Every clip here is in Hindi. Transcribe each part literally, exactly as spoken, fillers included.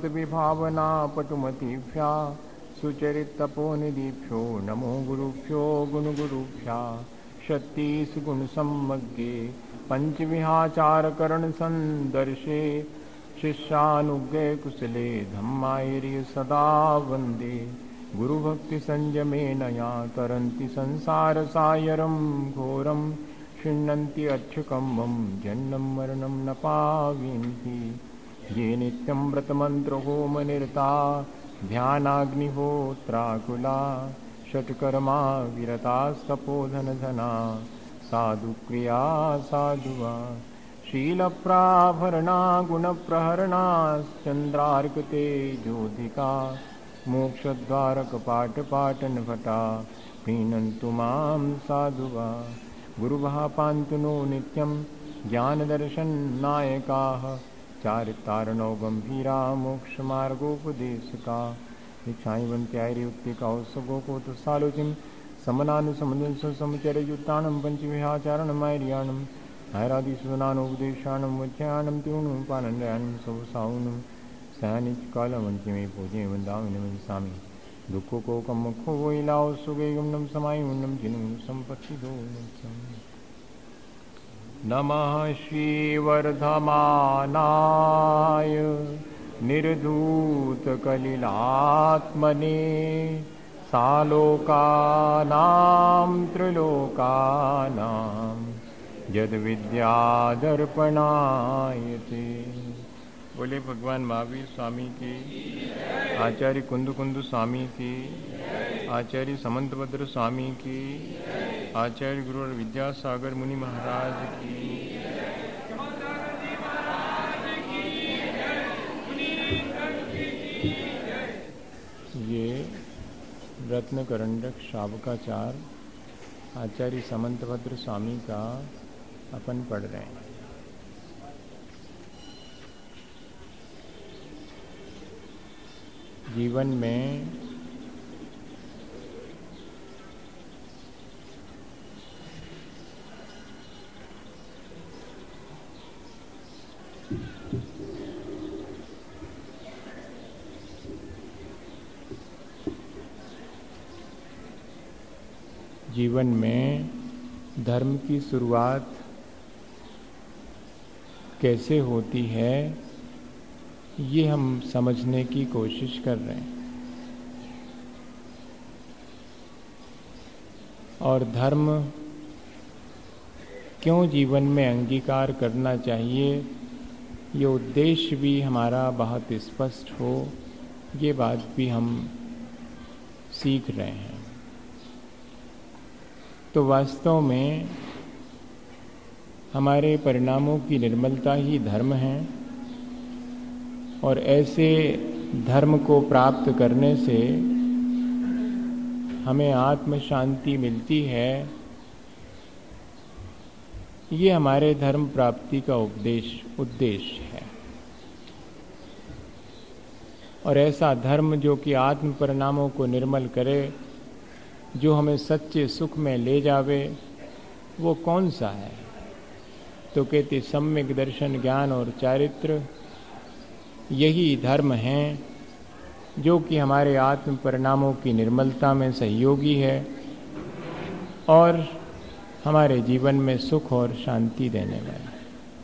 मत विभावना पटुमतीभ्या सुचरित तपोनिधिभ्यो नमो गुरुभ्यो गुण गुरुभ्या छत्तीस गुण सम्मग्गे पंच विहाचार करण संदर्शे शिष्यानुज्ञे कुशले धम्मायर्य सदा वंदे गुरु भक्ति संयमेन या तरन्ति संसार सायरं घोरं क्षिण्णन्ति अच्छकम्बं जन्मं मरणं न पावयन्ति ये नित्यं व्रतमन्त्र होम निरता ध्यानाग्निहोत्राकुला षट्कर्मा विरतास्तपोधन धना साधु क्रिया साधुवा शीलप्राभरणा गुणप्रहरणा चन्द्रार्कते ज्योतिका मोक्षद्वारक पाठ पाटन भटा प्रीणन्तु मां साधुवा गुरुभः पान्तु नो नित्यं ज्ञानदर्शननायकाः चारितारणो गम्भीरा मोक्षमार्गोपदेशका दीक्षायवन्त्याययुक्तिकौसगोकोत सालोचिं समनानुसमदं समचरयुक्तानं पञ्चविहाचारणमार्याणं हैरादिसुनानोपदेशानं वच्यानं त्यूणुपानन्दयानं सवसाउनं सैनिकालवंती में पूजे वृंदावन वंशामी दुखों को कम खो वो इलाओ सुगेगम नम समाय उन्नम जिनु संपत्ति दो नमः श्री वर्धमानाय निर्धूत कलिलात्मने सालोकानां त्रिलोकानां यद विद्यादर्पणायते। बोले भगवान महावीर स्वामी की, आचार्य कुंद कुंद स्वामी की, आचार्य समंतभद्र स्वामी की, आचार्य गुरु विद्यासागर मुनि महाराज की। ये रत्नकरंडक शावकाचार आचार्य समंतभद्र स्वामी का अपन पढ़ रहे हैं। जीवन में जीवन में धर्म की शुरुआत कैसे होती है, ये हम समझने की कोशिश कर रहे हैं। और धर्म क्यों जीवन में अंगीकार करना चाहिए, ये उद्देश्य भी हमारा बहुत स्पष्ट हो, ये बात भी हम सीख रहे हैं। तो वास्तव में हमारे परिणामों की निर्मलता ही धर्म है, और ऐसे धर्म को प्राप्त करने से हमें आत्म शांति मिलती है। ये हमारे धर्म प्राप्ति का उपदेश उद्देश्य है। और ऐसा धर्म जो कि आत्म परिणामों को निर्मल करे, जो हमें सच्चे सुख में ले जावे, वो कौन सा है? तो कहते सम्यक दर्शन, ज्ञान और चारित्र यही धर्म हैं जो कि हमारे आत्म परिणामों की निर्मलता में सहयोगी है और हमारे जीवन में सुख और शांति देने वाला।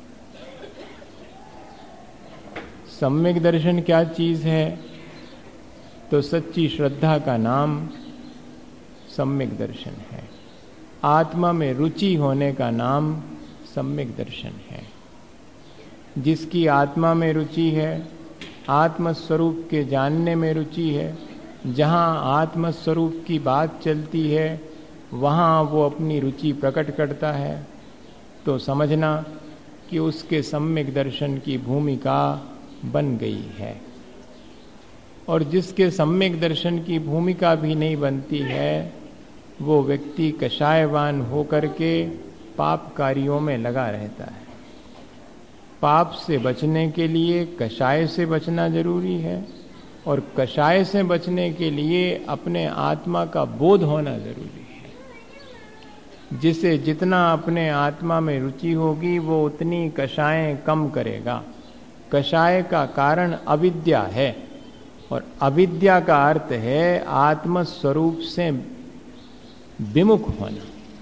सम्यक दर्शन क्या चीज है? तो सच्ची श्रद्धा का नाम सम्यक दर्शन है। आत्मा में रुचि होने का नाम सम्यक दर्शन है। जिसकी आत्मा में रुचि है, आत्मस्वरूप के जानने में रुचि है, जहाँ आत्मस्वरूप की बात चलती है वहाँ वो अपनी रुचि प्रकट करता है, तो समझना कि उसके सम्यक दर्शन की भूमिका बन गई है। और जिसके सम्यक दर्शन की भूमिका भी नहीं बनती है, वो व्यक्ति कषायवान होकर के पाप कार्यों में लगा रहता है। पाप से बचने के लिए कषाय से बचना जरूरी है, और कषाय से बचने के लिए अपने आत्मा का बोध होना जरूरी है। जिसे जितना अपने आत्मा में रुचि होगी, वो उतनी कषायें कम करेगा। कषाय का कारण अविद्या है, और अविद्या का अर्थ है आत्म स्वरूप से विमुख होना।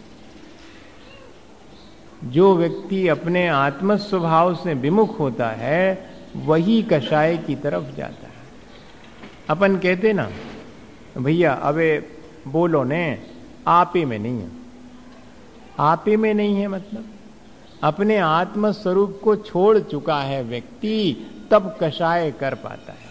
जो व्यक्ति अपने आत्म स्वभाव से विमुख होता है वही कषाय की तरफ जाता है। अपन कहते ना भैया अबे बोलो ने आपे में नहीं है, आपे में नहीं है मतलब अपने आत्म स्वरूप को छोड़ चुका है व्यक्ति, तब कषाय कर पाता है।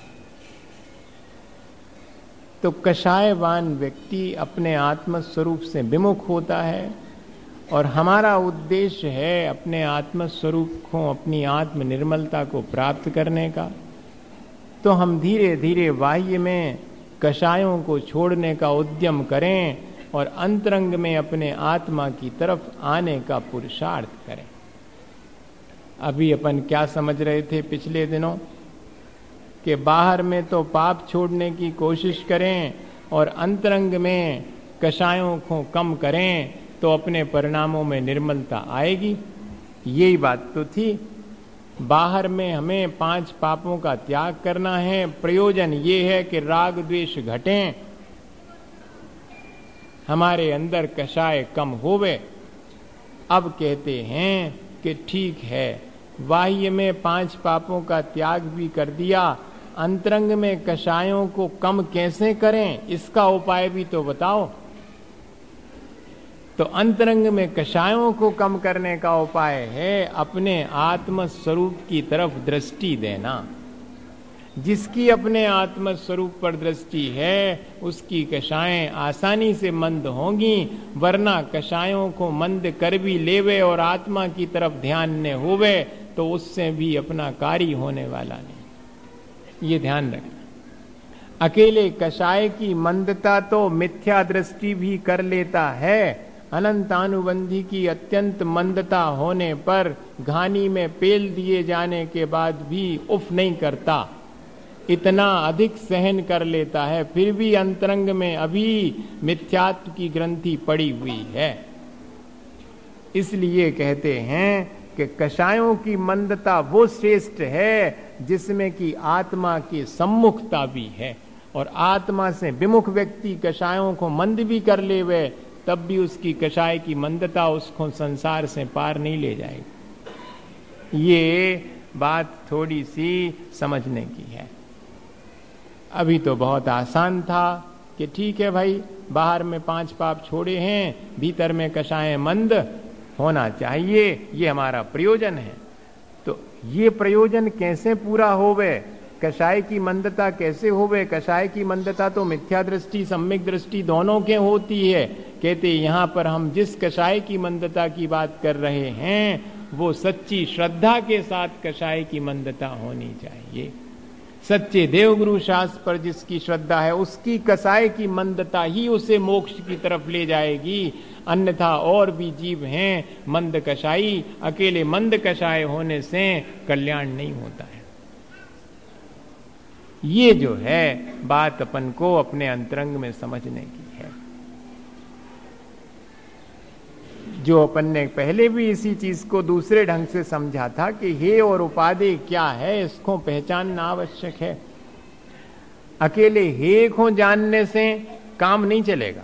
तो कषायवान व्यक्ति अपने आत्म स्वरूप से विमुख होता है, और हमारा उद्देश्य है अपने आत्म स्वरूप को, अपनी आत्म निर्मलता को प्राप्त करने का। तो हम धीरे धीरे बाह्य में कषायों को छोड़ने का उद्यम करें और अंतरंग में अपने आत्मा की तरफ आने का पुरुषार्थ करें। अभी अपन क्या समझ रहे थे पिछले दिनों कि बाहर में तो पाप छोड़ने की कोशिश करें और अंतरंग में कषायों को कम करें तो अपने परिणामों में निर्मलता आएगी। यही बात तो थी। बाहर में हमें पांच पापों का त्याग करना है, प्रयोजन ये है कि राग द्वेष घटें, हमारे अंदर कषाय कम होवे। अब कहते हैं कि ठीक है, बाह्य में पांच पापों का त्याग भी कर दिया, अंतरंग में कषायों को कम कैसे करें इसका उपाय भी तो बताओ। तो अंतरंग में कषायों को कम करने का उपाय है अपने आत्म स्वरूप की तरफ दृष्टि देना। जिसकी अपने आत्म स्वरूप पर दृष्टि है उसकी कषाएं आसानी से मंद होंगी, वरना कषायों को मंद कर भी लेवे और आत्मा की तरफ ध्यान न होवे तो उससे भी अपना कार्य होने वाला नहीं। ये ध्यान रखना। अकेले कषाय की मंदता तो मिथ्या दृष्टि भी कर लेता है। अनंतानुबंधी की अत्यंत मंदता होने पर घानी में पेल दिए जाने के बाद भी उफ नहीं करता, इतना अधिक सहन कर लेता है, फिर भी अंतरंग में अभी मिथ्यात्व की ग्रंथि पड़ी हुई है। इसलिए कहते हैं कि कषायों की मंदता वो श्रेष्ठ है जिसमें कि आत्मा की सम्मुखता भी है, और आत्मा से विमुख व्यक्ति कषायों को मंद भी कर लेवे तब भी उसकी कषाय की मंदता उसको संसार से पार नहीं ले जाएगी। ये बात थोड़ी सी समझने की है। अभी तो बहुत आसान था कि ठीक है भाई, बाहर में पांच पाप छोड़े हैं, भीतर में कषाय मंद होना चाहिए, ये हमारा प्रयोजन है। तो ये प्रयोजन कैसे पूरा होवे, कषाय की मंदता कैसे होवे? कषाय की मंदता तो मिथ्या दृष्टि सम्यक दृष्टि दोनों के होती है। कहते यहाँ पर हम जिस कषाय की मंदता की बात कर रहे हैं वो सच्ची श्रद्धा के साथ कषाय की मंदता होनी चाहिए। सच्चे देवगुरु शास्त्र पर जिसकी श्रद्धा है उसकी कषाय की मंदता ही उसे मोक्ष की तरफ ले जाएगी। अन्यथा और भी जीव हैं मंद कषाई, अकेले मंद कषाय होने से कल्याण नहीं होता है। ये जो है बात अपन को अपने अंतरंग में समझने की है। जो अपन ने पहले भी इसी चीज को दूसरे ढंग से समझा था कि हे और उपाधि क्या है, इसको पहचानना आवश्यक है। अकेले हे को जानने से काम नहीं चलेगा।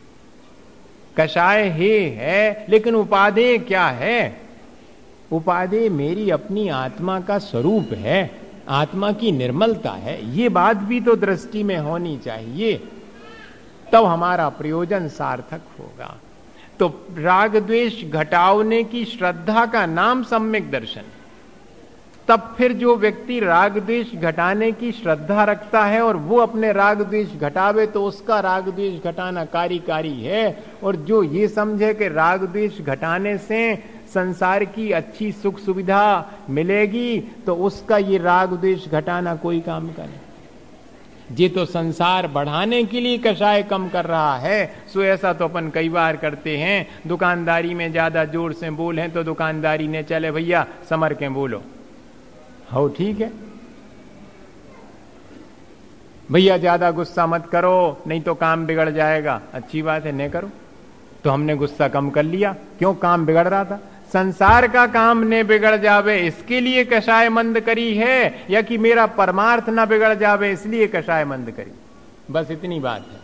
कषाय हे है, लेकिन उपाधि क्या है? उपाधि मेरी अपनी आत्मा का स्वरूप है, आत्मा की निर्मलता है। ये बात भी तो दृष्टि में होनी चाहिए, तब हमारा प्रयोजन सार्थक होगा। तो राग द्वेष घटाने की श्रद्धा का नाम सम्यक दर्शन। तब फिर जो व्यक्ति राग द्वेष घटाने की श्रद्धा रखता है और वो अपने राग द्वेष घटावे तो उसका राग द्वेष घटाना कार्यकारी है। और जो ये समझे कि राग द्वेष घटाने से संसार की अच्छी सुख सुविधा मिलेगी तो उसका ये राग द्वेष घटाना कोई काम का नहीं। ये तो संसार बढ़ाने के लिए कषाय कम कर रहा है। सो ऐसा तो अपन कई बार करते हैं, दुकानदारी में ज्यादा जोर से बोले तो दुकानदारी ने चले भैया समर के बोलो, हो ठीक है भैया, ज्यादा गुस्सा मत करो नहीं तो काम बिगड़ जाएगा। अच्छी बात है, न करो। तो हमने गुस्सा कम कर लिया, क्यों? काम बिगड़ रहा था। संसार का काम ने बिगड़ जावे इसके लिए कषाय मंद करी है, या कि मेरा परमार्थ ना बिगड़ जावे इसलिए कषाय मंद करी? बस इतनी बात है।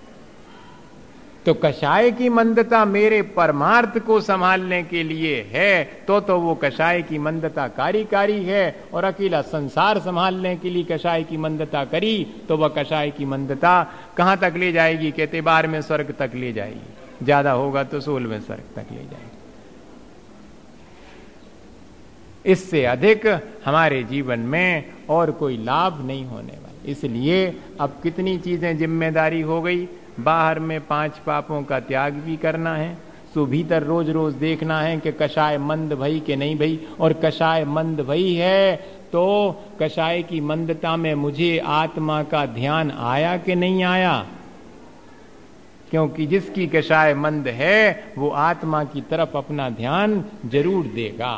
तो कषाय की मंदता मेरे परमार्थ को संभालने के लिए है, तो तो वो कषाय की मंदता कार्यकारी है, और अकेला संसार संभालने के लिए कषाय की मंदता करी तो वह कषाय की मंदता कहां तक ले जाएगी? कहते बारहवें स्वर्ग तक ले जाएगी, ज्यादा होगा तो सोलहवें स्वर्ग तक ले जाएगी। इससे अधिक हमारे जीवन में और कोई लाभ नहीं होने वाला। इसलिए अब कितनी चीजें जिम्मेदारी हो गई, बाहर में पांच पापों का त्याग भी करना है, सो भीतर रोज रोज देखना है कि कषाय मंद भई के नहीं भई, और कषाय मंद भई है तो कषाय की मंदता में मुझे आत्मा का ध्यान आया कि नहीं आया? क्योंकि जिसकी कषाय मंद है वो आत्मा की तरफ अपना ध्यान जरूर देगा।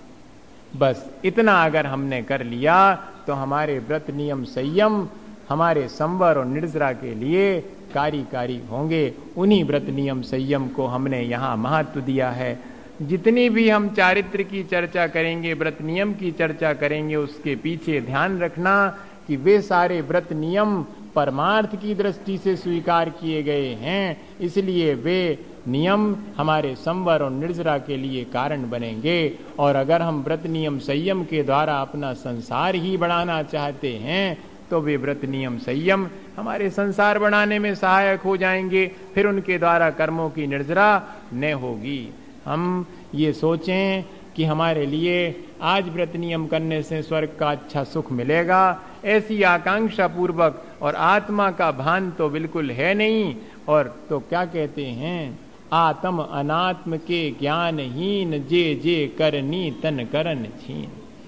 बस इतना अगर हमने कर लिया तो हमारे व्रत नियम संयम हमारे संवर और निर्जरा के लिए कार्यकारी होंगे। उन्हीं व्रत नियम संयम को हमने यहाँ महत्व दिया है। जितनी भी हम चारित्र की चर्चा करेंगे, व्रत नियम की चर्चा करेंगे, उसके पीछे ध्यान रखना कि वे सारे व्रत नियम परमार्थ की दृष्टि से स्वीकार किए गए हैं, इसलिए वे नियम हमारे संवर और निर्जरा के लिए कारण बनेंगे। और अगर हम व्रत नियम संयम के द्वारा अपना संसार ही बढ़ाना चाहते हैं तो वे व्रत नियम संयम हमारे संसार बढ़ाने में सहायक हो जाएंगे, फिर उनके द्वारा कर्मों की निर्जरा न होगी। हम ये सोचें कि हमारे लिए आज व्रत नियम करने से स्वर्ग का अच्छा सुख मिलेगा, ऐसी आकांक्षा पूर्वक, और आत्मा का भान तो बिल्कुल है नहीं। और तो क्या कहते हैं, आत्म अनात्म के ज्ञानहीन जे जे करनी तन करन छीन।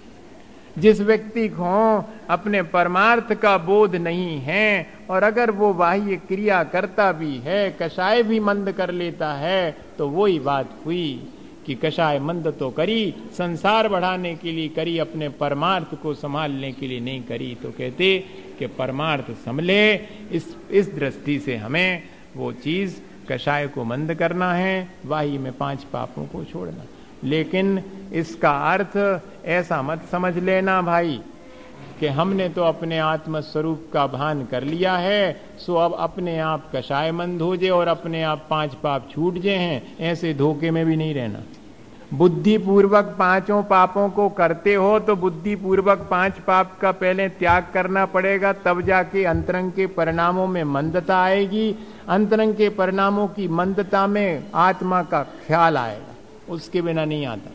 जिस व्यक्ति को अपने परमार्थ का बोध नहीं है और अगर वो बाह्य क्रिया करता भी है, कषाय भी मंद कर लेता है, तो वो ही बात हुई कि कषाय मंद तो करी, संसार बढ़ाने के लिए करी, अपने परमार्थ को संभालने के लिए नहीं करी। तो कहते कि परमार्थ संभले, इस इस दृष्टि से हमें वो चीज कषाय को मंद करना है, बाह्य में पांच पापों को छोड़ना। लेकिन इसका अर्थ ऐसा मत समझ लेना भाई कि हमने तो अपने आत्म स्वरूप का भान कर लिया है, सो अब अपने आप कषाय मंद हो जाए और अपने आप पांच पाप छूट जाए हैं, ऐसे धोखे में भी नहीं रहना। बुद्धि पूर्वक पांचों पापों को करते हो तो बुद्धि पूर्वक पांच पाप का पहले त्याग करना पड़ेगा, तब जाके अंतरंग के परिणामों में मंदता आएगी। अंतरंग के परिणामों की मंदता में आत्मा का ख्याल आएगा, उसके बिना नहीं आता।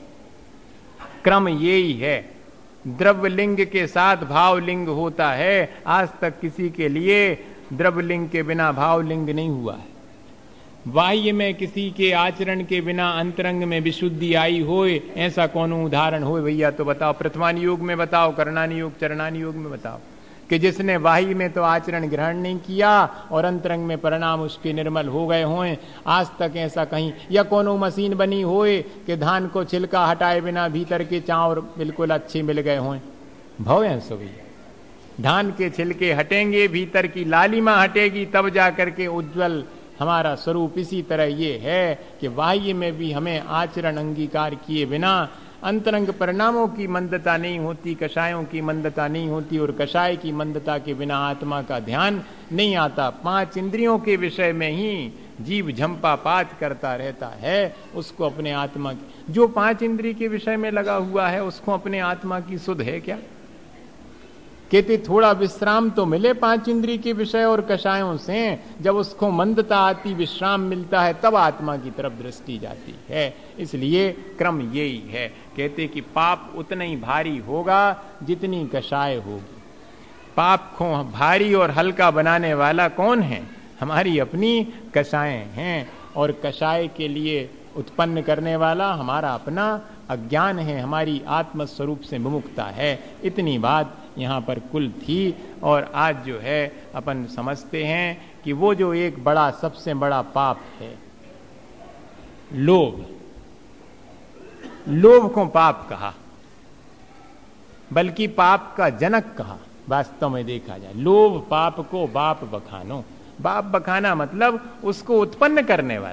क्रम यही है। द्रव्यलिंग के साथ भावलिंग होता है, आज तक किसी के लिए द्रव्यलिंग के बिना भावलिंग नहीं हुआ है। बाह्य में किसी के आचरण के बिना अंतरंग में विशुद्धि आई होए, ऐसा कौन उदाहरण हो भैया? तो बताओ, प्रथमान योग में बताओ, करणानी योग चरणानी योग में बताओ कि जिसने बाह्य में तो आचरण ग्रहण नहीं किया और अंतरंग में परिणाम उसके निर्मल हो गए हों। आज तक ऐसा कहीं, या कोनो मशीन बनी होए कि धान को छिलका हटाए बिना भीतर के चावल बिल्कुल अच्छे मिल गए हों। भव है सो भैया, धान के छिलके हटेंगे, भीतर की लालिमा हटेगी, तब जाकर के उज्जवल हमारा स्वरूप। इसी तरह ये है कि बाह्य में भी हमें आचरण अंगीकार किए बिना अंतरंग परिणामों की मंदता नहीं होती, कषायों की मंदता नहीं होती, और कषाय की मंदता के बिना आत्मा का ध्यान नहीं आता। पांच इंद्रियों के विषय में ही जीव झंपा पात करता रहता है, उसको अपने आत्मा की, जो पांच इंद्रिय के विषय में लगा हुआ है उसको अपने आत्मा की सुध है क्या? कहते थोड़ा विश्राम तो मिले पांच इंद्रिय के विषय और कषायों से, जब उसको मंदता आती, विश्राम मिलता है, तब आत्मा की तरफ दृष्टि जाती है। इसलिए क्रम यही है। कहते कि पाप उतना ही भारी होगा जितनी कषाय होगी। पाप को भारी और हल्का बनाने वाला कौन है? हमारी अपनी कषायें हैं, और कषाय के लिए उत्पन्न करने वाला हमारा अपना अज्ञान है, हमारी आत्म स्वरूप से विमुखता है। इतनी बात यहाँ पर कुल थी। और आज जो है अपन समझते हैं कि वो जो एक बड़ा, सबसे बड़ा पाप है लोभ। लोभ को पाप कहा, बल्कि पाप का जनक कहा। वास्तव में देखा जाए, लोभ पाप को बाप बखानो। बाप बखाना मतलब उसको उत्पन्न करने वाला।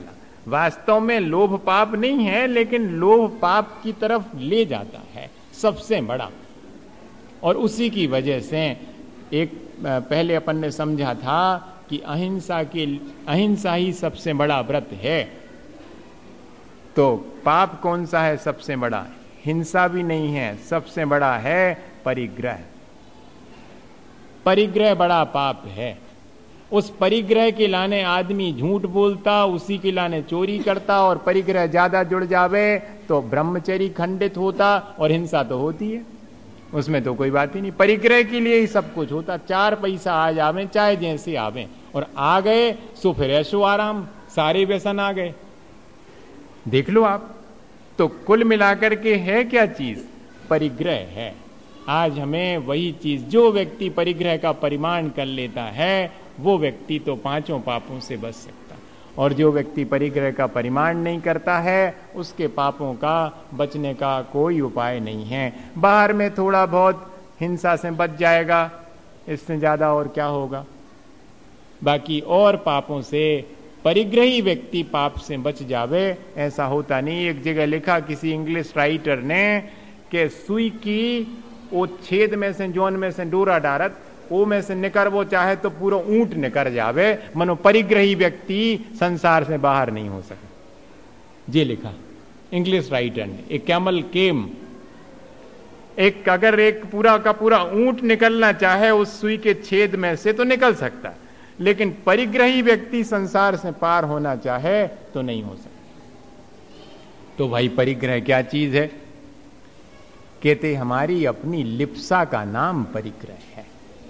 वास्तव में लोभ पाप नहीं है, लेकिन लोभ पाप की तरफ ले जाता है सबसे बड़ा। और उसी की वजह से एक पहले अपन ने समझा था कि अहिंसा की अहिंसा ही सबसे बड़ा व्रत है। तो पाप कौन सा है सबसे बड़ा? हिंसा भी नहीं है, सबसे बड़ा है परिग्रह। परिग्रह बड़ा पाप है। उस परिग्रह के लाने आदमी झूठ बोलता, उसी के लाने चोरी करता, और परिग्रह ज्यादा जुड़ जावे तो ब्रह्मचर्य खंडित होता, और हिंसा तो होती है, उसमें तो कोई बात ही नहीं। परिग्रह के लिए ही सब कुछ होता। चार पैसा आ जावे चाहे जैसे आवे, और आ गए सो फिर ऐशो आराम, सारे व्यसन आ गए। देख लो आप। तो कुल मिलाकर के है क्या चीज? परिग्रह है। आज हमें वही चीज, जो व्यक्ति परिग्रह का परिमाण कर लेता है वो व्यक्ति तो पांचों पापों से बच सकता, और जो व्यक्ति परिग्रह का परिमाण नहीं करता है उसके पापों का बचने का कोई उपाय नहीं है। बाहर में थोड़ा बहुत हिंसा से बच जाएगा, इससे ज्यादा और क्या होगा। बाकी और पापों से परिग्रही व्यक्ति पाप से बच जावे ऐसा होता नहीं। एक जगह लिखा किसी इंग्लिश राइटर ने कि सुई की वो छेद में से, जोन में से डोरा डारत, वो में से निकर वो चाहे तो पूरा ऊंट निकर जावे, मनो परिग्रही व्यक्ति संसार से बाहर नहीं हो सके। ये लिखा इंग्लिश राइटर ने। एक कैमल केम, एक अगर एक पूरा का पूरा ऊंट निकलना चाहे उस सुई के छेद में से तो निकल सकता, लेकिन परिग्रही व्यक्ति संसार से पार होना चाहे तो नहीं हो सकता। तो भाई परिग्रह क्या चीज है? कहते हमारी अपनी लिप्सा का नाम परिग्रह है,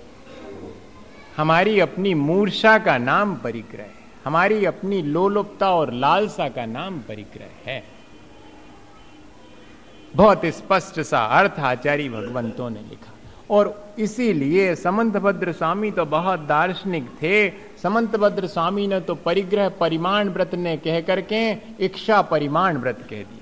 हमारी अपनी मूर्छा का नाम परिग्रह है, हमारी अपनी लोलुपता और लालसा का नाम परिग्रह है। बहुत स्पष्ट सा अर्थ आचार्य भगवंतों ने लिखा। और इसीलिए समंतभद्र स्वामी तो बहुत दार्शनिक थे। समंतभद्र स्वामी ने तो परिग्रह परिमाण व्रत ने कह करके इच्छा परिमाण व्रत कह दिया।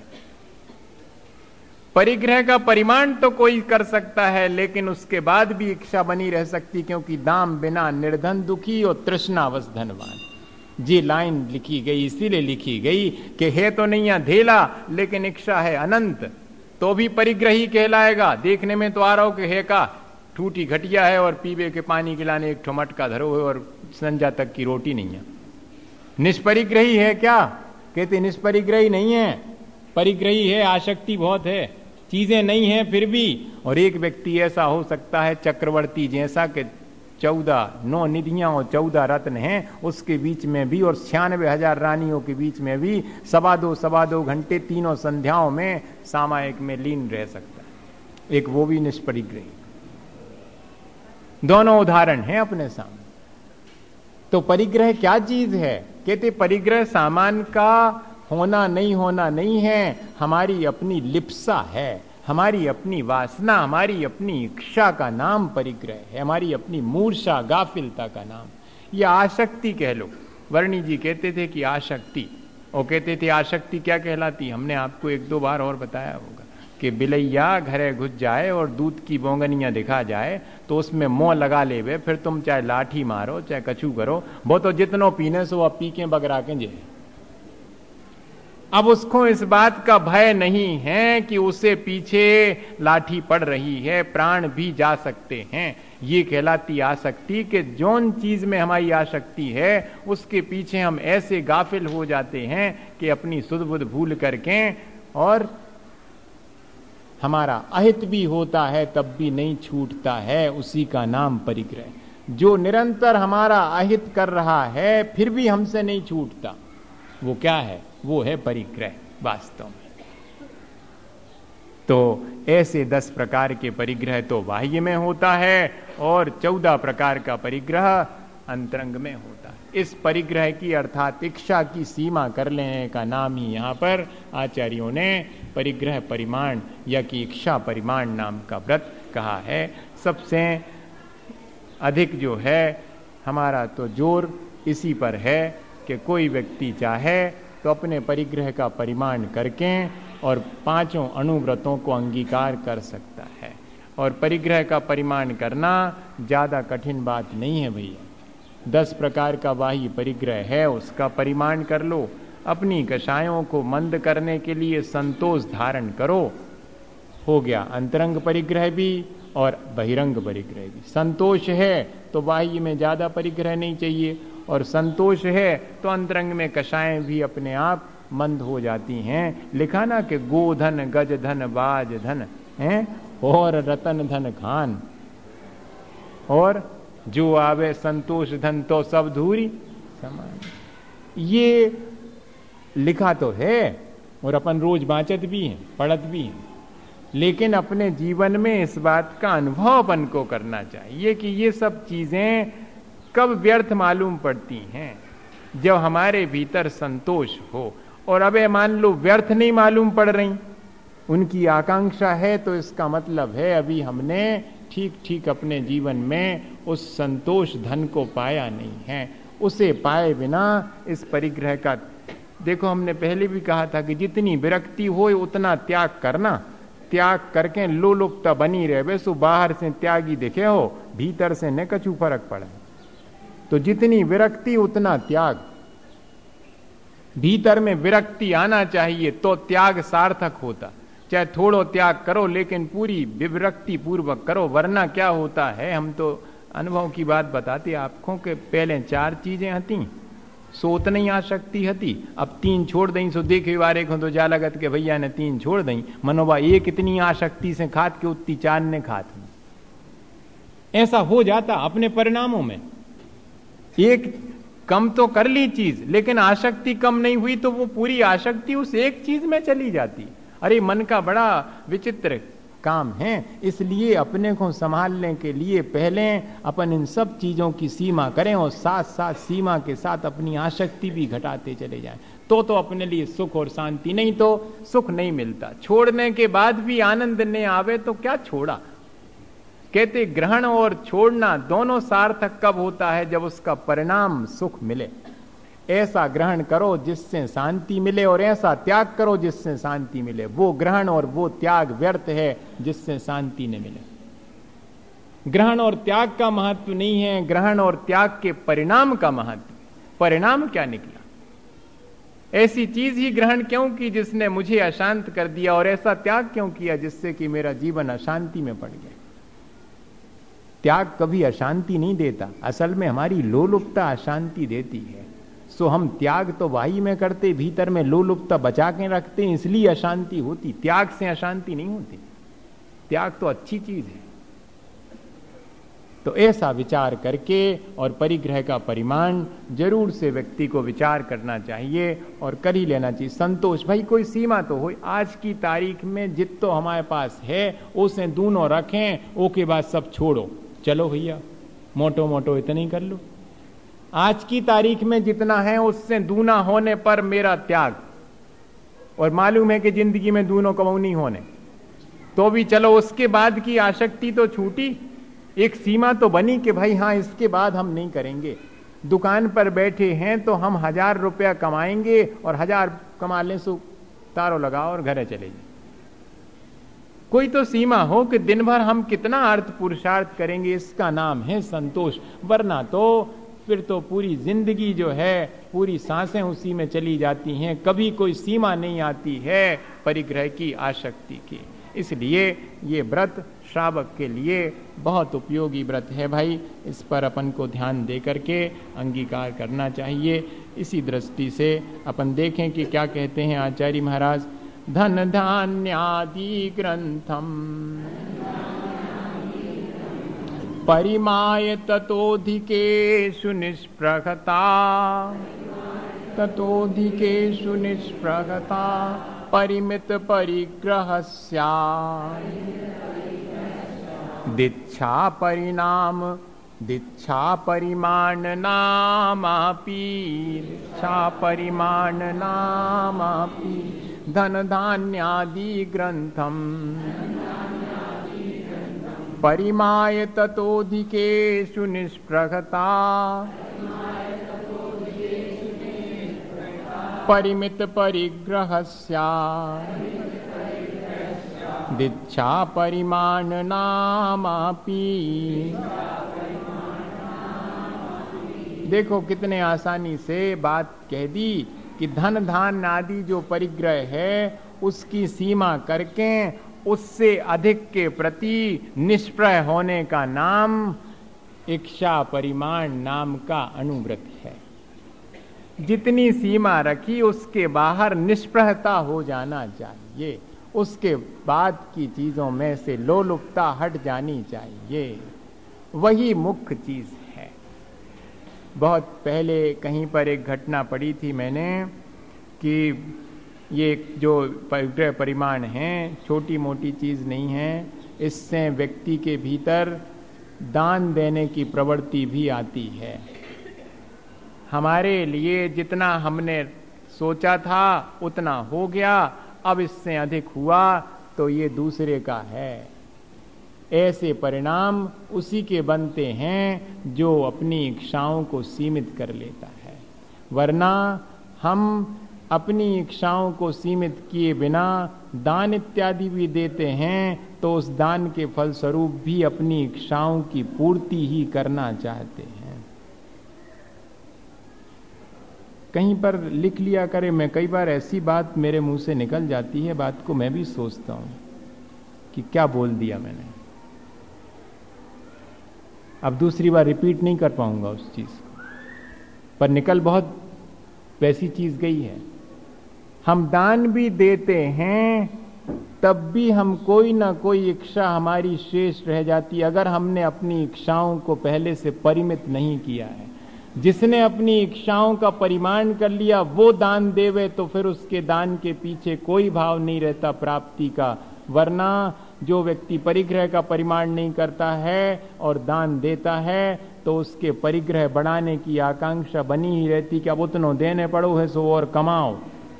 परिग्रह का परिमाण तो कोई कर सकता है, लेकिन उसके बाद भी इच्छा बनी रह सकती, क्योंकि दाम बिना निर्धन दुखी और तृष्णावश धनवान। जी लाइन लिखी गई, इसीलिए लिखी गई कि है तो नहीं धेला लेकिन इच्छा है अनंत, तो भी परिग्रही कहलाएगा। देखने में तो आ रहा हो कि है का ठूठी घटिया है और पीवे के पानी गिलाने एक ठोमटका धरो है और संजा तक की रोटी नहीं है। निष्परिग्रही है क्या? कहते निष्परिग्रही नहीं है, परिग्रही है। आसक्ति बहुत है, चीजें नहीं है फिर भी। और एक व्यक्ति ऐसा हो सकता है चक्रवर्ती जैसा कि चौदह नौ निधियां और चौदह रत्न हैं उसके बीच में भी, और छियानवे हजार रानियों के बीच में भी सवा दो सवा दो घंटे तीनों संध्याओं में सामायिक में लीन रह सकता है। एक वो भी निष्परिग्रही। दोनों उदाहरण हैं अपने सामने। तो परिग्रह क्या चीज है? कहते परिग्रह सामान का होना नहीं होना नहीं है, हमारी अपनी लिप्सा है, हमारी अपनी वासना, हमारी अपनी इच्छा का नाम परिग्रह है, हमारी अपनी मूर्छा गाफिलता का नाम, यह आसक्ति कह लो। वर्णी जी कहते थे कि आसक्ति, वो कहते थे आसक्ति क्या कहलाती? हमने आपको एक दो बार और बताया होगा कि बिलैया घरे घुस जाए और दूध की बोंगनियां दिखा जाए तो उसमें मोह लगा लेवे, फिर तुम चाहे लाठी मारो चाहे कछू करो, वो तो जितनो पीने सो अब पी के बगरा के जे। अब उसको इस बात का भय नहीं है कि उसे पीछे लाठी पड़ रही है, प्राण भी जा सकते हैं। ये कहलाती आसक्ति कि जौन चीज में हमारी आसक्ति है उसके पीछे हम ऐसे गाफिल हो जाते हैं कि अपनी सुध बुध भूल करके, और हमारा अहित भी होता है तब भी नहीं छूटता है, उसी का नाम परिग्रह। जो निरंतर हमारा अहित कर रहा है फिर भी हमसे नहीं छूटता, वो क्या है? वो है परिग्रह वास्तव में। तो ऐसे दस प्रकार के परिग्रह तो बाह्य में होता है और चौदह प्रकार का परिग्रह अंतरंग में होता है। इस परिग्रह की अर्थात इच्छा की सीमा कर लेने का नाम ही यहाँ पर आचार्यों ने परिग्रह परिमाण या कि इच्छा परिमाण नाम का व्रत कहा है। सबसे अधिक जो है हमारा तो जोर इसी पर है कि कोई व्यक्ति चाहे तो अपने परिग्रह का परिमाण करके और पांचों अनुव्रतों को अंगीकार कर सकता है। और परिग्रह का परिमाण करना ज्यादा कठिन बात नहीं है भैया। दस प्रकार का बाह्य परिग्रह है, उसका परिमाण कर लो। अपनी कषायों को मंद करने के लिए संतोष धारण करो। हो गया अंतरंग परिग्रह भी और बहिरंग परिग्रह भी। संतोष है तो बाह्य में ज्यादा परिग्रह नहीं चाहिए, और संतोष है तो अंतरंग में कषाएं भी अपने आप मंद हो जाती हैं। लिखा ना कि गोधन गज धन बाज धन है और रतन धन खान, और जो आवे संतोष धन तो सब धूरी समान। ये लिखा तो है और अपन रोज बाँचत भी हैं, पढ़त भी हैं, लेकिन अपने जीवन में इस बात का अनुभव अपन को करना चाहिए कि ये सब चीजें कब व्यर्थ मालूम पड़ती हैं, जब हमारे भीतर संतोष हो। और अब मान लो व्यर्थ नहीं मालूम पड़ रही, उनकी आकांक्षा है, तो इसका मतलब है अभी हमने ठीक ठीक अपने जीवन में उस संतोष धन को पाया नहीं है। उसे पाए बिना इस परिग्रह का, देखो हमने पहले भी कहा था कि जितनी विरक्ति हो उतना त्याग करना, त्याग करके लोलुपता बनी रहे। वैसे बाहर से त्यागी दिखे हो, भीतर से न कछु फर्क पड़े। तो जितनी विरक्ति उतना त्याग, भीतर में विरक्ति आना चाहिए तो त्याग सार्थक होता। चाहे थोड़ो त्याग करो लेकिन पूरी विरक्ति पूर्वक करो, वरना क्या होता है, हम तो अनुभव की बात बताते आपको कि पहले चार चीजें हती, सोत नहीं आसक्ति हती, अब तीन छोड़ दई। सो देखे वारे को तो जा लगत के भैया ने तीन छोड़ दई, मनोबा एक इतनी आसक्ति से खात के उतनी चार ने खात। ऐसा हो जाता अपने परिणामों में। एक कम तो कर ली चीज, लेकिन आसक्ति कम नहीं हुई तो वो पूरी आसक्ति उस एक चीज में चली जाती। अरे मन का बड़ा विचित्र काम है। इसलिए अपने को संभालने के लिए पहले अपन इन सब चीजों की सीमा करें और साथ साथ सीमा के साथ अपनी आसक्ति भी घटाते चले जाएं, तो तो अपने लिए सुख और शांति। नहीं तो सुख नहीं मिलता। छोड़ने के बाद भी आनंद नहीं आवे तो क्या छोड़ा। कहते ग्रहण और छोड़ना दोनों सार्थक कब होता है, जब उसका परिणाम सुख मिले। ऐसा ग्रहण करो जिससे शांति मिले और ऐसा त्याग करो जिससे शांति मिले। वो ग्रहण और वो त्याग व्यर्थ है जिससे शांति न मिले। ग्रहण और त्याग का महत्व नहीं है, ग्रहण और त्याग के परिणाम का महत्व। परिणाम क्या निकला, ऐसी चीज ही ग्रहण क्यों की जिसने मुझे अशांत कर दिया, और ऐसा त्याग क्यों किया जिससे कि मेरा जीवन अशांति में पड़ गया। त्याग कभी अशांति नहीं देता, असल में हमारी लोलुपता अशांति देती है। सो हम त्याग तो बाह्य में करते, भीतर में लोलुपता बचा के रखते हैं, इसलिए अशांति होती। त्याग से अशांति नहीं होती, त्याग तो अच्छी चीज है। तो ऐसा विचार करके और परिग्रह का परिमाण जरूर से व्यक्ति को विचार करना चाहिए और कर ही लेना चाहिए। संतोष भाई कोई सीमा तो हो। आज की तारीख में जितो हमारे पास है उसे दोनों रखें, ओके बाद सब छोड़ो, चलो भैया मोटो मोटो इतना ही कर लो। आज की तारीख में जितना है उससे दूना होने पर मेरा त्याग, और मालूम है कि जिंदगी में दूनों कमाऊ नहीं होने, तो भी चलो उसके बाद की आसक्ति तो छूटी। एक सीमा तो बनी कि भाई हाँ इसके बाद हम नहीं करेंगे। दुकान पर बैठे हैं तो हम हजार रुपया कमाएंगे और हजार कमा लें सो तारो लगाओ और घरे चले जाए। कोई तो सीमा हो कि दिन भर हम कितना अर्थ पुरुषार्थ करेंगे, इसका नाम है संतोष। वरना तो फिर तो पूरी जिंदगी जो है, पूरी सांसें उसी में चली जाती हैं, कभी कोई सीमा नहीं आती है परिग्रह की आसक्ति की। इसलिए ये व्रत श्रावक के लिए बहुत उपयोगी व्रत है भाई। इस पर अपन को ध्यान दे करके अंगीकार करना चाहिए। इसी दृष्टि से अपन देखें कि क्या कहते हैं आचार्य महाराज। धन धान्यादि ग्रंथम परिमाय ततोधिकेषु निष्प्रहता ततोधिकेषु निष्प्रहता परिमित परिग्रहस्या दीक्षा परिणाम दीक्षा परिमाण नामापि दीक्षा परिमाण नामापि धन धान्यादि ग्रंथम परिमाय ततोधिकेषु निष्प्रहता परिमित परिग्रहस्या दीक्षा परिमाण नामापि। देखो कितने आसानी से बात कह दी कि धन धान आदि जो परिग्रह है उसकी सीमा करके उससे अधिक के प्रति निष्प्रय होने का नाम इच्छा परिमाण नाम का अनुव्रत है। जितनी सीमा रखी उसके बाहर निष्प्रहता हो जाना चाहिए, उसके बाद की चीजों में से लोलुपता हट जानी चाहिए, वही मुख्य चीज है। बहुत पहले कहीं पर एक घटना पढ़ी थी मैंने कि ये जो परिग्रह परिमाण हैं छोटी मोटी चीज नहीं है, इससे व्यक्ति के भीतर दान देने की प्रवृत्ति भी आती है। हमारे लिए जितना हमने सोचा था उतना हो गया, अब इससे अधिक हुआ तो ये दूसरे का है। ऐसे परिणाम उसी के बनते हैं जो अपनी इच्छाओं को सीमित कर लेता है। वरना हम अपनी इच्छाओं को सीमित किए बिना दान इत्यादि भी देते हैं तो उस दान के फलस्वरूप भी अपनी इच्छाओं की पूर्ति ही करना चाहते हैं। कहीं पर लिख लिया करे, मैं कई बार ऐसी बात मेरे मुंह से निकल जाती है, बात को मैं भी सोचता हूं कि क्या बोल दिया मैंने, अब दूसरी बार रिपीट नहीं कर पाऊंगा उस चीज को, पर निकल बहुत वैसी चीज गई है। हम दान भी देते हैं तब भी हम कोई ना कोई इच्छा हमारी शेष रह जाती, अगर हमने अपनी इच्छाओं को पहले से परिमित नहीं किया है। जिसने अपनी इच्छाओं का परिमाण कर लिया वो दान देवे तो फिर उसके दान के पीछे कोई भाव नहीं रहता प्राप्ति का। वरना जो व्यक्ति परिग्रह का परिमाण नहीं करता है और दान देता है तो उसके परिग्रह बढ़ाने की आकांक्षा बनी ही रहती कि अब उतनो देने पड़ो है सो और कमाओ।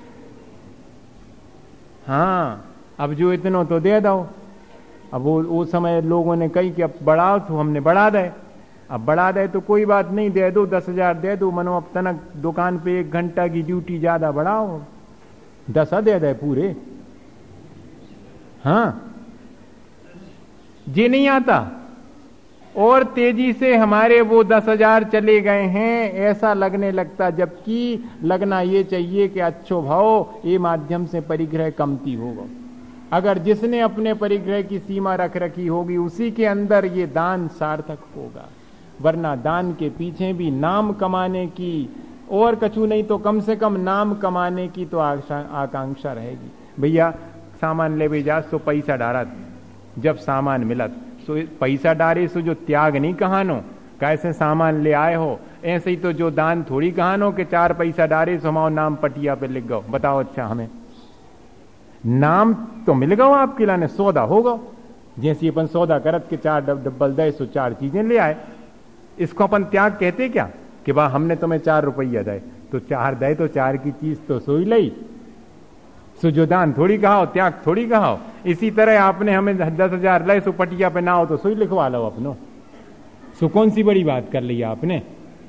हाँ, अब जो इतनो तो दे दो। अब वो वो समय लोगों ने कही कि अब बढ़ाओ तो हमने बढ़ा दे, अब बढ़ा दे तो कोई बात नहीं, दे दो दस हजार दे दो, मनो अब तनक दुकान पे एक घंटा की ड्यूटी ज्यादा बढ़ाओ, दस दे दे पूरे। हाँ, ये नहीं आता और तेजी से हमारे वो दस हजार चले गए हैं ऐसा लगने लगता, जबकि लगना ये चाहिए कि अच्छो भाव ये माध्यम से परिग्रह कमती होगा। अगर जिसने अपने परिग्रह की सीमा रख रखी होगी उसी के अंदर ये दान सार्थक होगा। वरना दान के पीछे भी नाम कमाने की और कछु नहीं तो कम से कम नाम कमाने की तो आकांक्षा रहेगी। भैया सामान ले भी जा सो पैसा डारा, जब सामान मिलत सो पैसा डारे सो जो त्याग नहीं कहानो, कैसे सामान ले आए हो ऐसे ही तो जो दान थोड़ी कहानो के चार पैसा डारे सो हमारा नाम पटिया पे लिख गो। बताओ अच्छा, हमें नाम तो मिल गो आपके लाने, सौदा होगा। जैसे अपन सौदा करत के चार डब्बल दे सो चार चीजें ले आए, इसको अपन त्याग कहते क्या कि वाह हमने तुम्हें चार रुपया दे तो चार दे तो चार की चीज तो सोई लई, सो जो दान थोड़ी कहा, त्याग थोड़ी कहा। इसी तरह आपने हमें दस हजार ले सो पटिया पे ना हो तो सोई लिखवा लो अपनो, सो कौन सी बड़ी बात कर ली आपने।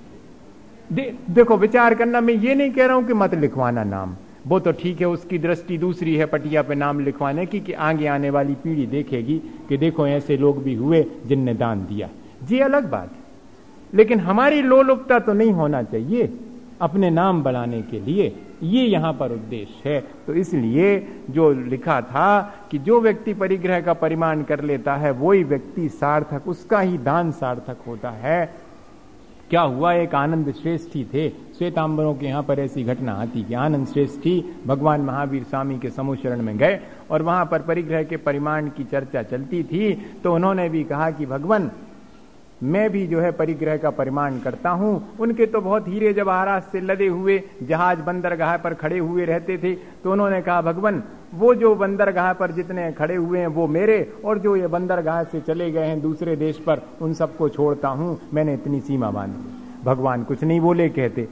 दे, देखो विचार करना, मैं ये नहीं कह रहा हूं कि मत लिखवाना नाम, वो तो ठीक है, उसकी दृष्टि दूसरी है पटिया पे नाम लिखवाने की कि आगे आने वाली पीढ़ी देखेगी कि देखो ऐसे लोग भी हुए जिनने दान दिया, ये अलग बात है। लेकिन हमारी लोलुपता तो नहीं होना चाहिए अपने नाम बढ़ाने के लिए, ये यहां पर उद्देश्य है। तो इसलिए जो लिखा था कि जो व्यक्ति परिग्रह का परिमाण कर लेता है वही व्यक्ति सार्थक, उसका ही दान सार्थक होता है। क्या हुआ, एक आनंद श्रेष्ठी थे, श्वेतांबरों के यहाँ पर ऐसी घटना आती कि आनंद श्रेष्ठी भगवान महावीर स्वामी के समूह शरण में गए और वहां पर परिग्रह के परिमाण की चर्चा चलती थी। तो उन्होंने भी कहा कि भगवान मैं भी जो है परिग्रह का परिमाण करता हूं। उनके तो बहुत हीरे जवाहरात से लदे हुए जहाज बंदरगाह पर खड़े हुए रहते थे। तो उन्होंने कहा भगवान वो जो बंदरगाह पर जितने खड़े हुए हैं वो मेरे, और जो ये बंदरगाह से चले गए हैं दूसरे देश पर उन सबको छोड़ता हूं, मैंने इतनी सीमा बांधी। भगवान कुछ नहीं बोले कहते।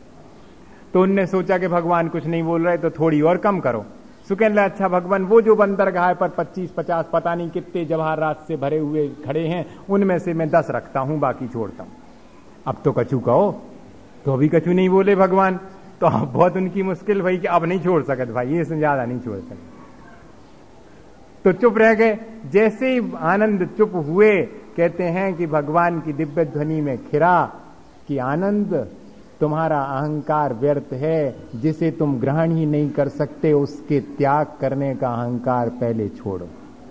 तो उनने सोचा कि भगवान कुछ नहीं बोल रहे तो थोड़ी और कम करो। सुकेंद्र अच्छा भगवान वो जो बंदरगाह पर पच्चीस पचास पता नहीं कितने जवाहरात से भरे हुए खड़े हैं उनमें से मैं दस रखता हूं, बाकी छोड़ता हूं। अब तो कछु कहो, तो अभी कछु नहीं बोले भगवान। तो अब बहुत उनकी मुश्किल भाई कि अब नहीं छोड़ सकते भाई, ये से ज्यादा नहीं छोड़ सकते, तो चुप रह गए। जैसे ही आनंद चुप हुए, कहते हैं कि भगवान की दिव्य ध्वनि में खिरा कि आनंद तुम्हारा अहंकार व्यर्थ है। जिसे तुम ग्रहण ही नहीं कर सकते उसके त्याग करने का अहंकार पहले छोड़ो,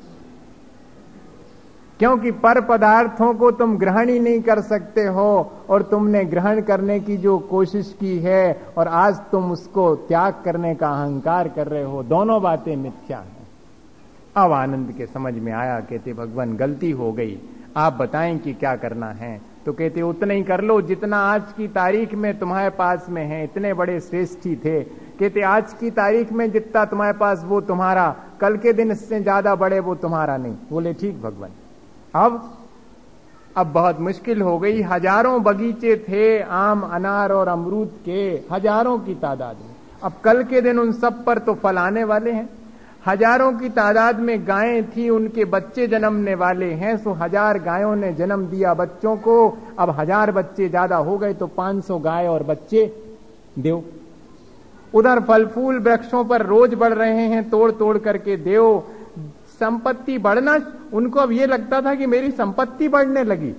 क्योंकि पर पदार्थों को तुम ग्रहण ही नहीं कर सकते हो और तुमने ग्रहण करने की जो कोशिश की है और आज तुम उसको त्याग करने का अहंकार कर रहे हो, दोनों बातें मिथ्या हैं। अब आनंद के समझ में आया, कहते भगवान गलती हो गई, आप बताएं कि क्या करना है। तो कहते उतना ही कर लो जितना आज की तारीख में तुम्हारे पास में है। इतने बड़े श्रेष्ठी थे, कहते आज की तारीख में जितना तुम्हारे पास वो तुम्हारा, कल के दिन इससे ज्यादा बड़े वो तुम्हारा नहीं। बोले ठीक भगवान। अब अब बहुत मुश्किल हो गई। हजारों बगीचे थे आम अनार और अमरूद के, हजारों की तादाद में। अब कल के दिन उन सब पर तो फल आने वाले हैं। हजारों की तादाद में गायें थी, उनके बच्चे जन्मने वाले हैं। सो हजार गायों ने जन्म दिया बच्चों को। अब हजार बच्चे ज्यादा हो गए तो पांच सौ गाय और बच्चे देव। उधर फल फूल वृक्षों पर रोज बढ़ रहे हैं, तोड़ तोड़ करके देव। संपत्ति बढ़ना, उनको अब ये लगता था कि मेरी संपत्ति बढ़ने लगी,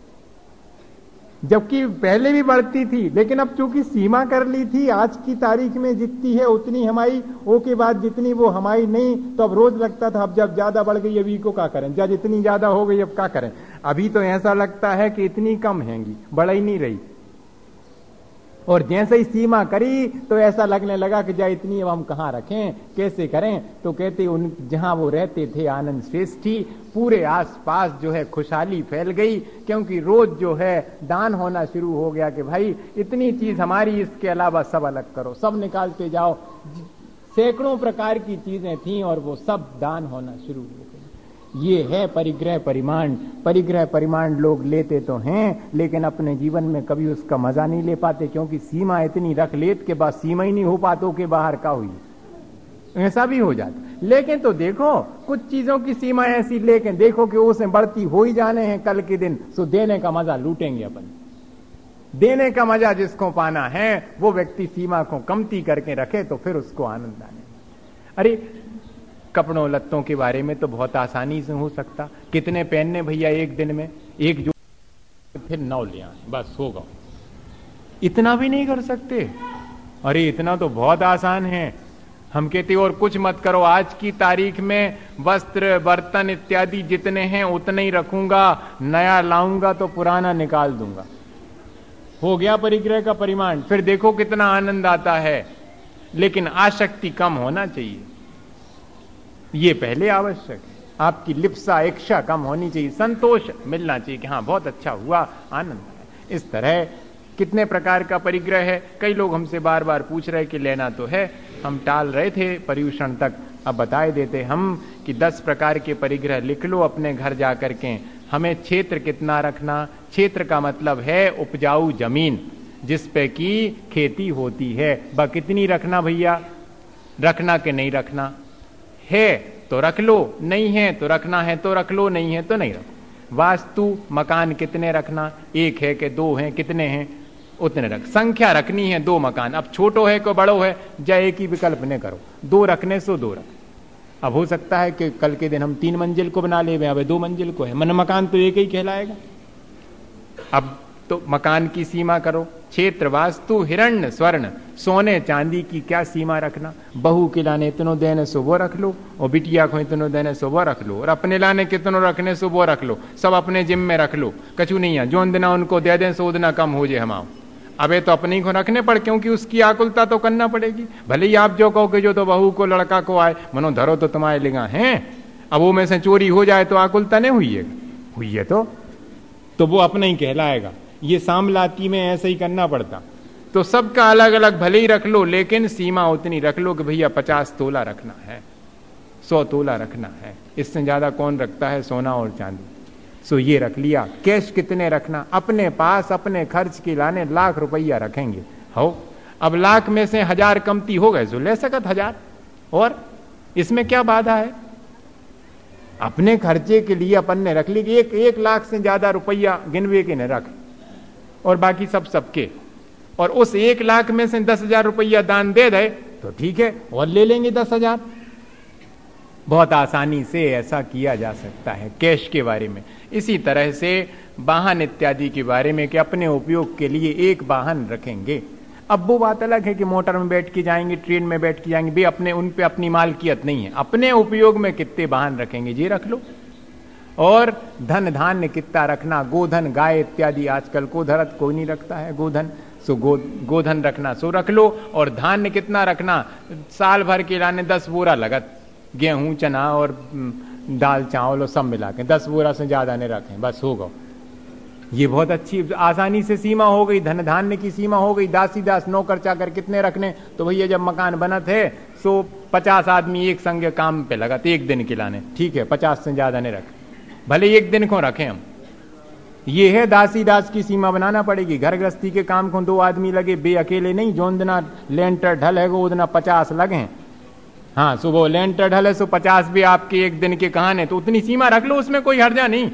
जबकि पहले भी बढ़ती थी, लेकिन अब चूंकि सीमा कर ली थी, आज की तारीख में जितनी है उतनी हमारी, वो के बाद जितनी वो हमारी नहीं। तो अब रोज लगता था अब जब ज्यादा बढ़ गई अभी को क्या करें, जब इतनी ज्यादा हो गई अब क्या करें। अभी तो ऐसा लगता है कि इतनी कम हैंगी, बढ़ ही नहीं रही। और जैसे ही सीमा करी तो ऐसा लगने लगा कि जा इतनी अब हम कहाँ रखें, कैसे करें। तो कहते उन जहां वो रहते थे आनंद श्रेष्ठी, पूरे आसपास जो है खुशहाली फैल गई, क्योंकि रोज जो है दान होना शुरू हो गया कि भाई इतनी चीज हमारी, इसके अलावा सब अलग करो, सब निकालते जाओ। सैकड़ों प्रकार की चीजें थी और वो सब दान होना शुरू हो गई। ये है परिग्रह परिमाण। परिग्रह परिमाण लोग लेते तो हैं, लेकिन अपने जीवन में कभी उसका मजा नहीं ले पाते, क्योंकि सीमा इतनी रख लेत के बाद सीमा ही नहीं हो पातो के बाहर का हुई, ऐसा भी हो जाता। लेकिन तो देखो कुछ चीजों की सीमा ऐसी, लेकिन देखो कि उसमें बढ़ती हो ही जाने हैं कल के दिन। सो देने का मजा लूटेंगे अपन। देने का मजा जिसको पाना है वो व्यक्ति सीमा को कमती करके रखे तो फिर उसको आनंद आने। अरे कपड़ों लत्तों के बारे में तो बहुत आसानी से हो सकता, कितने पहनने भैया एक दिन में, एक जो फिर नौ ले आए बस होगा, इतना भी नहीं कर सकते। अरे इतना तो बहुत आसान है। हम कहते और कुछ मत करो, आज की तारीख में वस्त्र बर्तन इत्यादि जितने हैं उतने ही रखूंगा, नया लाऊंगा तो पुराना निकाल दूंगा। हो गया परिग्रह का परिमाण। फिर देखो कितना आनंद आता है, लेकिन आसक्ति कम होना चाहिए, ये पहले आवश्यक है। आपकी लिप्सा इच्छा कम होनी चाहिए, संतोष मिलना चाहिए कि हाँ बहुत अच्छा हुआ, आनंद है। इस तरह कितने प्रकार का परिग्रह है। कई लोग हमसे बार बार पूछ रहे कि लेना तो है, हम टाल रहे थे पर्यूषण तक, अब बताए देते हम कि दस प्रकार के परिग्रह लिख लो अपने घर जा करके। हमें क्षेत्र कितना रखना, क्षेत्र का मतलब है उपजाऊ जमीन जिस पे की खेती होती है, वह कितनी रखना भैया, रखना कि नहीं रखना है तो रख लो, नहीं है तो रखना है तो रख लो, नहीं है तो नहीं रखो। वास्तु मकान कितने रखना, एक है कि दो हैं, कितने हैं उतने रख, संख्या रखनी है दो मकान। अब छोटो है को बड़ो है, जय एक ही विकल्प ने करो, दो रखने सो दो रख। अब हो सकता है कि कल के दिन हम तीन मंजिल को बना ले, अब दो मंजिल को है, मन मकान तो एक ही कहलाएगा। अब तो मकान की सीमा करो, क्षेत्र वास्तु हिरण्य स्वर्ण सोने चांदी की क्या सीमा रखना। बहू के लाने इतनो देने सो वो रख लो, और बिटिया को इतनो देने सो वो रख लो, और अपने लाने कितनो रखने सो वो रख लो, सब अपने जिम में रख लो। कछु नहीं है, जो दिना उनको दे दें सो उतना कम हो जाए हमाओ। अबे तो अपने ही को रखने पड़, क्योंकि उसकी आकुलता तो करना पड़ेगी। भले ही आप जो कहो कि जो तो बहू को लड़का को आए, मनो धरो तो तुम्हारे लिगा हैं, अब वो में से चोरी हो जाए तो आकुलता नहीं हुई है, हुई है तो तो वो अपना ही कहलाएगा। ये सामलाती में ऐसे ही करना पड़ता। तो सबका अलग अलग भले ही रख लो, लेकिन सीमा उतनी रख लो कि भैया पचास तोला रखना है, सौ तोला रखना है, इससे ज्यादा कौन रखता है सोना और चांदी। सो ये रख लिया। कैश कितने रखना, अपने पास अपने खर्च के लाने लाख रुपया रखेंगे हो। अब लाख में से हजार कमती हो गए जो ले सकत हजार, और इसमें क्या बाधा है। अपने खर्चे के लिए अपन ने रख ली कि एक एक लाख से ज्यादा रुपया गिनवे के न रख, और बाकी सब सबके, और उस एक लाख में से दस हजार रुपया दान दे दे तो ठीक है, और ले लेंगे दस हजार। बहुत आसानी से ऐसा किया जा सकता है कैश के बारे में। इसी तरह से वाहन इत्यादि के बारे में कि अपने उपयोग के लिए एक वाहन रखेंगे। अब वो बात अलग है कि मोटर में बैठ के जाएंगे, ट्रेन में बैठ के जाएंगे, भी अपने उन पे अपनी मालकियत नहीं है। अपने उपयोग में कितने वाहन रखेंगे ये रख लो। और धन धान्य कितना रखना, गोधन गाय इत्यादि, आजकल को धरत कोई नहीं रखता है गोधन, सो गो गोधन रखना सो रख लो। और धान्य कितना रखना, साल भर के लाने दस बोरा लगत, गेहूं चना और दाल चावल और सब मिला के दस बोरा से ज्यादा नहीं रखें, बस होगा। ये बहुत अच्छी आसानी से सीमा हो गई, धन धान्य की सीमा हो गई। दासी दास नौकर चाकर कितने रखने, तो भैया जब मकान बनत है सो पचास आदमी एक संग काम पे लगत एक दिन के लाने, ठीक है, पचास से ज्यादा नहीं रखे, भले एक दिन को रखें हम। ये है दासी दास की सीमा बनाना पड़ेगी। घर गृहस्थी के काम को दो आदमी लगे, बे अकेले नहीं, जोंदना लेंटर ढल है उतना पचास लगे। हाँ, सुबह लेंटर ढल है सो पचास भी आपके एक दिन के कहाने, तो उतनी सीमा रख लो, उसमें कोई हर्जा नहीं।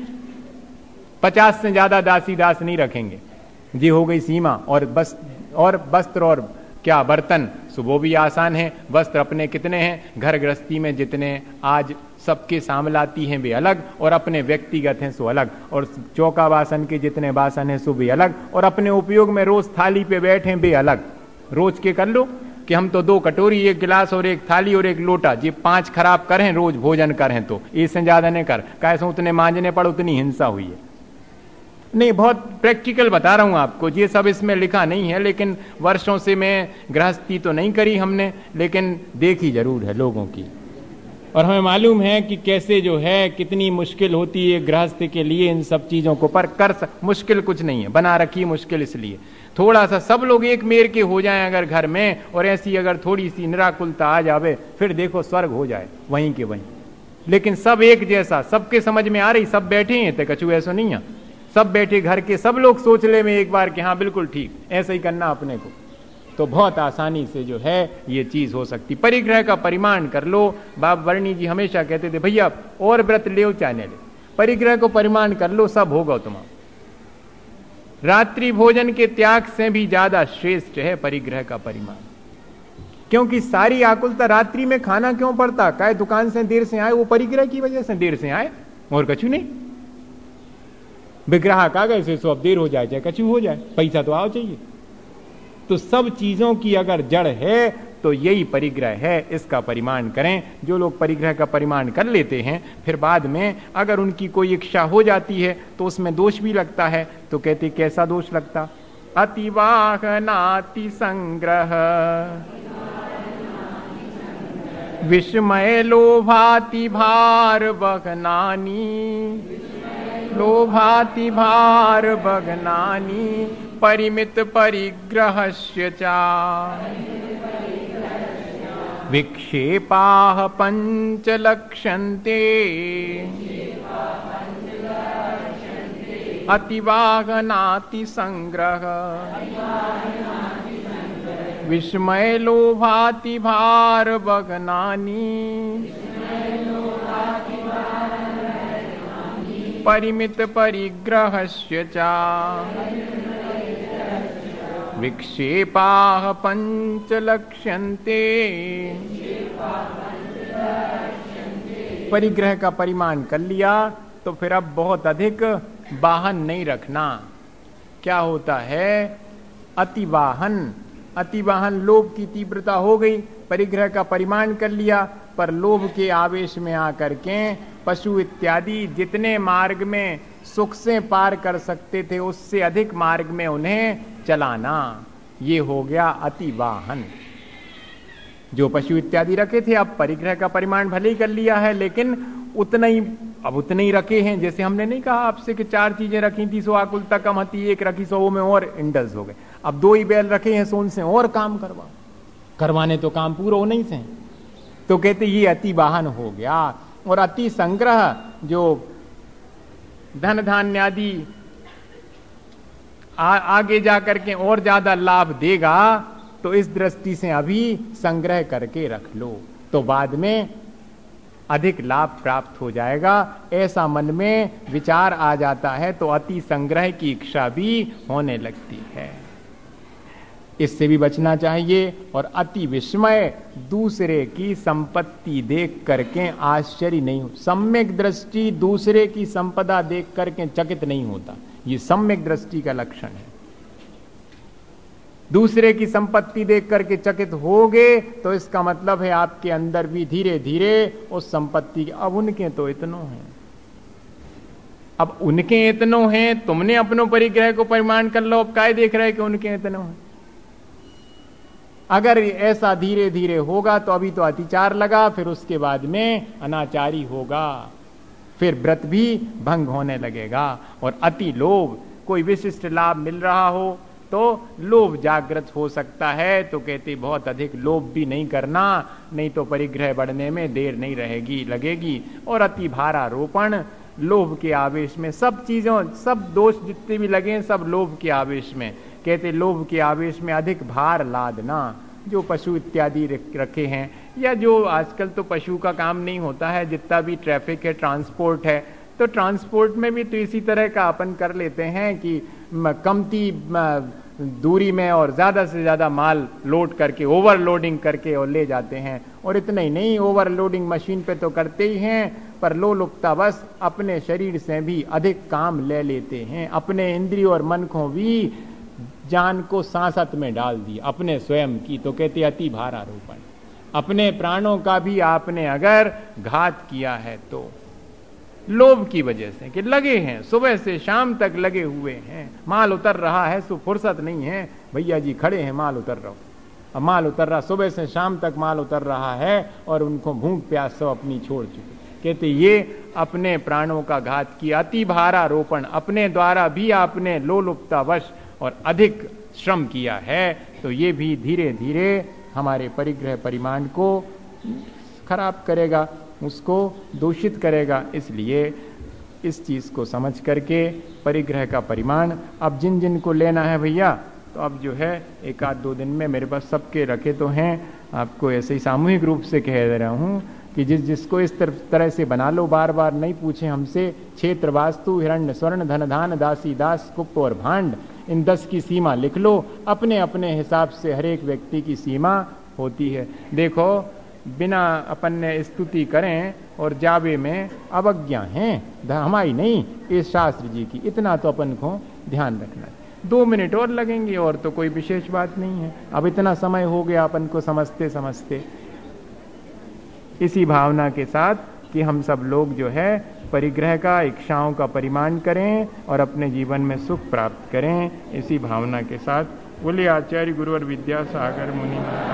पचास से ज्यादा दासी दास नहीं रखेंगे, ये हो गई सीमा। और बस और वस्त्र और क्या बर्तन, सुबह भी आसान है। वस्त्र अपने कितने हैं, घर गृहस्थी में जितने आज सबके सामलाती हैं वे अलग, और अपने व्यक्तिगत हैं सो अलग। और चौका बासन के जितने बासन हैं सो भी अलग, और अपने उपयोग में रोज थाली पे बैठे वे अलग। रोज के कर लो कि हम तो दो कटोरी, एक गिलास और एक थाली और एक लोटा, ये पांच खराब करें रोज भोजन करें तो इससे ज्यादा नहीं कर, कैसे उतने मांजने पड़, उतनी हिंसा हुई है। नहीं, बहुत प्रैक्टिकल बता रहा हूं आपको, ये सब इसमें लिखा नहीं है, लेकिन वर्षों से मैं गृहस्थी तो नहीं करी हमने, लेकिन देखी जरूर है लोगों की, और हमें मालूम है कि कैसे जो है कितनी मुश्किल होती है गृहस्थ के लिए इन सब चीजों को। पर कर सक, मुश्किल कुछ नहीं है, बना रखी मुश्किल इसलिए थोड़ा सा सब लोग एक मेर के हो जाएं अगर घर में, और ऐसी अगर थोड़ी सी निराकुलता आ जावे, फिर देखो स्वर्ग हो जाए वहीं के वहीं। लेकिन सब एक जैसा, सबके समझ में आ रही, सब बैठे हैं, तो कछु ऐसा नहीं है, सब बैठे घर के सब लोग सोच ले में एक बार कि हाँ बिल्कुल ठीक, ऐसा ही करना अपने को, तो बहुत आसानी से जो है ये चीज हो सकती। परिग्रह का परिमाण कर लो। बाप वर्णी जी हमेशा कहते थे भैया और व्रत ले चाहे ले, परिग्रह को परिमाण कर लो, सब होगा तुम्हारा। रात्रि भोजन के त्याग से भी ज्यादा श्रेष्ठ है परिग्रह का परिमाण, क्योंकि सारी आकुलता रात्रि में खाना क्यों पड़ता, काहे दुकान से देर से आए, वो परिग्रह की वजह से देर से आए, और कछु नहीं। विग्रह का गए सो अब देर हो जाए चाहे कछु हो जाए, पैसा तो आओ चाहिए। तो सब चीजों की अगर जड़ है तो यही परिग्रह है, इसका परिमाण करें। जो लोग परिग्रह का परिमाण कर लेते हैं, फिर बाद में अगर उनकी कोई इच्छा हो जाती है तो उसमें दोष भी लगता है। तो कहते कैसा दोष लगता, अतिवाहनाति संग्रह विस्मय लोभाति भार बगनानी, लोभाति भार बगनानी परिमित परिग्रहस्य चा विक्षेपाः पंच लक्ष्यन्ते अतिवाहनाति संग्रह विस्मय लोभाति भार बगनानी परिमित परिग्रहस्य चा विक्षेपाः पंच लक्ष्यन्ते। परिग्रह का परिमाण कर लिया तो फिर अब बहुत अधिक वाहन नहीं रखना। क्या होता है, अतिवाहन, अतिवाहन लोभ की तीव्रता हो गई, परिग्रह का परिमाण कर लिया, पर लोभ के आवेश में आकर के पशु इत्यादि जितने मार्ग में सुख से पार कर सकते थे उससे अधिक मार्ग में उन्हें चलाना, ये हो गया अतिवाहन। जो पशु इत्यादि रखे थे, अब परिग्रह का परिमाण भले ही कर लिया है, लेकिन उतना ही, अब उतने ही रखे हैं। जैसे हमने नहीं कहा आपसे कि चार चीजें रखी थी सो आकुलता कम हती, एक रखी सो वो में और इंडल्स हो गए। अब दो ही बैल रखे हैं सो उनसे और काम करवा, करवाने तो काम पूरा हो नहीं से, तो कहते ये अति वाहन हो गया। और अति संग्रह जो धन धान्य आदि आगे जाकर के और ज्यादा लाभ देगा, तो इस दृष्टि से अभी संग्रह करके रख लो, तो बाद में अधिक लाभ प्राप्त हो जाएगा। ऐसा मन में विचार आ जाता है तो अति संग्रह की इच्छा भी होने लगती है। इससे भी बचना चाहिए। और अति विस्मय, दूसरे की संपत्ति देख करके आश्चर्य नहीं हो। सम्यक दृष्टि दूसरे की संपदा देख करके चकित नहीं होता, ये सम्यक दृष्टि का लक्षण है। दूसरे की संपत्ति देख करके चकित होगे तो इसका मतलब है आपके अंदर भी धीरे धीरे उस संपत्ति, अब उनके तो इतनों हैं, अब उनके इतनों हैं, तुमने अपनों परिग्रह को परिमाण कर लो, अब काय देख रहे कि उनके इतनों हैं। अगर ऐसा धीरे धीरे होगा तो अभी तो अतिचार लगा, फिर उसके बाद में अनाचारी होगा, फिर व्रत भी भंग होने लगेगा। और अति लोभ, कोई विशिष्ट लाभ मिल रहा हो तो लोभ जागृत हो सकता है, तो कहते बहुत अधिक लोभ भी नहीं करना, नहीं तो परिग्रह बढ़ने में देर नहीं रहेगी लगेगी। और अति भारारोपण, लोभ के आवेश में सब चीजों, सब दोष जितने भी लगे सब लोभ के आवेश में। कहते लोभ के आवेश में अधिक भार लादना, जो पशु इत्यादि रखे हैं, या जो आजकल तो पशु का काम नहीं होता है, जितना भी ट्रैफिक है, ट्रांसपोर्ट है, तो ट्रांसपोर्ट में भी तो इसी तरह का अपन कर लेते हैं कि कमती दूरी में और ज्यादा से ज्यादा माल लोड करके, ओवरलोडिंग करके और ले जाते हैं। और इतना ही नहीं, ओवरलोडिंग मशीन पे तो करते ही हैं, पर लोलुपतावश अपने शरीर से भी अधिक काम ले लेते हैं, अपने इंद्रिय और मन को भी जान को सांसत में डाल दी, अपने स्वयं की। तो कहते अति भारारोपण, अपने प्राणों का भी आपने अगर घात किया है तो लोभ की वजह से, कि लगे हैं सुबह से शाम तक लगे हुए हैं, माल उतर रहा है, सो फुर्सत नहीं है, भैया जी खड़े हैं, माल उतर रहा, अब माल उतर रहा, सुबह से शाम तक माल उतर रहा है और उनको भूख प्यास सब अपनी छोड़ चुके। कहते ये अपने प्राणों का घात किया। अति भारारोपण, अपने द्वारा भी आपने लोलुपतावश और अधिक श्रम किया है, तो ये भी धीरे धीरे हमारे परिग्रह परिमाण को खराब करेगा, उसको दूषित करेगा। इसलिए इस चीज को समझ करके परिग्रह का परिमाण, अब जिन जिन को लेना है भैया, तो अब जो है एक आध दो दिन में मेरे पास सबके रखे तो हैं, आपको ऐसे ही सामूहिक रूप से कह दे रहा हूं कि जिस जिसको इस तरह से बना लो, बार बार नहीं पूछे हमसे। क्षेत्र, वास्तु, हिरण्य, स्वर्ण, धन, धान, दासी, दास, कुप और भांड, इन दस की सीमा लिख लो। अपने अपने हिसाब से हर एक व्यक्ति की सीमा होती है। देखो, बिना अपन ने स्तुति करें और जावे में अवज्ञा है हमारी नहीं, इस शास्त्र जी की, इतना तो अपन को ध्यान रखना है। दो मिनट और लगेंगे और तो कोई विशेष बात नहीं है। अब इतना समय हो गया अपन को समझते समझते। इसी भावना के साथ कि हम सब लोग जो है परिग्रह का, इच्छाओं का परिमाण करें और अपने जीवन में सुख प्राप्त करें, इसी भावना के साथ बोले आचार्य गुरुवर विद्यासागर मुनि।